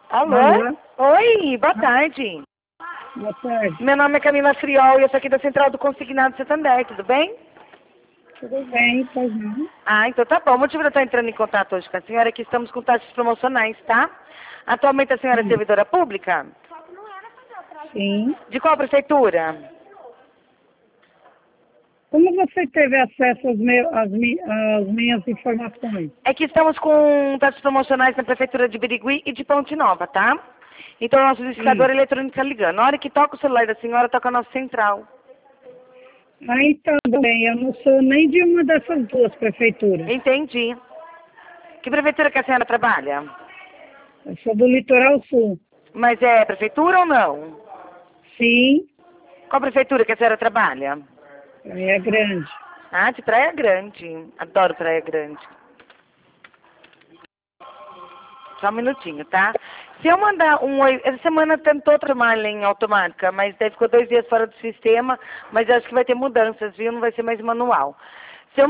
Alô? Alô? Oi, boa tarde. Boa tarde. Meu nome é Camila Friol e eu sou aqui da Central do Consignado Santander, tudo bem? Tudo bem, pois não? Ah, então tá bom. O motivo de eu estar entrando em contato hoje com a senhora é que estamos com taxas promocionais, tá? Atualmente a senhora é Sim. servidora pública? Sim. De qual prefeitura? Como você teve acesso às minhas informações? É que estamos com taxas promocionais na prefeitura de Birigui e de Ponte Nova, tá? Então, nosso Sim. liquidificador eletrônico está ligando. Na hora que toca o celular da senhora, toca a nossa central. Ah, então, bem, eu não sou nem de uma dessas duas prefeituras. Entendi. Que prefeitura que a senhora trabalha? Eu sou do Litoral Sul. Mas é prefeitura ou não? Sim, Qual prefeitura que a senhora trabalha? Praia Grande. Ah, de Praia Grande. Adoro Praia Grande. Só um minutinho, tá? Se eu mandar um oi... Essa semana tentou transformar em automática, mas daí ficou 2 dias fora do sistema, mas acho que vai ter mudanças, viu? Não vai ser mais manual.